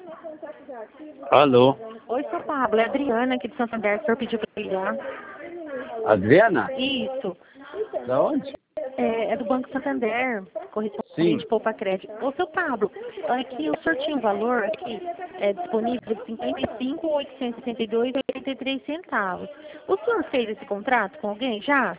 Alô? Oi, seu Pablo. É a Adriana aqui de Santander. O senhor pediu para ligar. Adriana? Isso. Da onde? É do Banco Santander, correspondente Sim. Poupa Crédito. Ô, seu Pablo, aqui o senhor tinha um valor aqui disponível de 55.862,83 centavos. O senhor fez esse contrato com alguém já?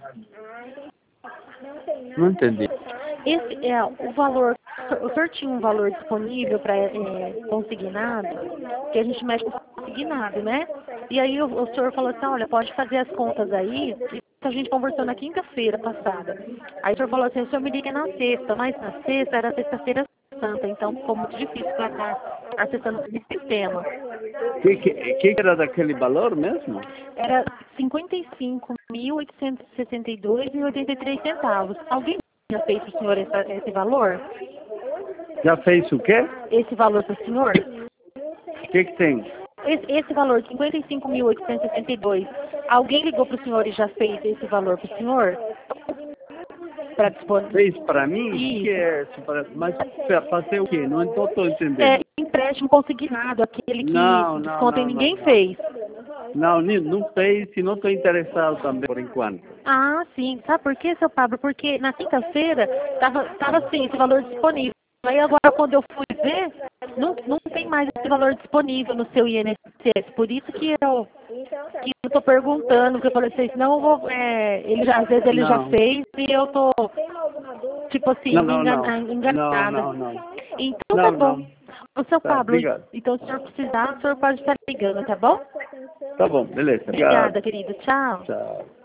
Não entendi. Esse é o valor. O senhor tinha um valor disponível para consignado, que a gente mexe com consignado, né? E aí o senhor falou assim, olha, pode fazer as contas aí. A gente conversou na quinta-feira passada. Aí o senhor falou assim, o senhor me liga na sexta, mas na sexta era sexta-feira santa, então ficou muito difícil para estar acessando esse sistema. Que era daquele valor mesmo? Era 55.862,83 centavos. Alguém já fez para o senhor esse valor? Já fez o quê? Esse valor para o senhor? O que tem? Esse valor, 55.862, alguém ligou para o senhor e já fez esse valor para o senhor? Para dispor... Fez para mim? Isso. Que é isso? Mas para fazer o quê? Não estou entendendo. É empréstimo consignado, aquele que Não, desconta e ninguém fez. Não, não fez e não estou interessado também por enquanto. Ah, sim. Sabe por quê, seu Pablo? Porque na quinta-feira tava assim, esse valor disponível. Aí agora quando eu fui ver, não tem mais esse valor disponível no seu INSS. Por isso que eu tô perguntando, porque eu falei assim, não, eu vou, às vezes ele já Não. fez e eu tô, tipo assim, Não. enganada. Não. Então tá bom. O seu Tá, Pablo, obrigado. então se o senhor precisar, o senhor pode estar ligando, tá bom? Tá bom, beleza. Obrigado. Obrigada, querido. Tchau. Tchau.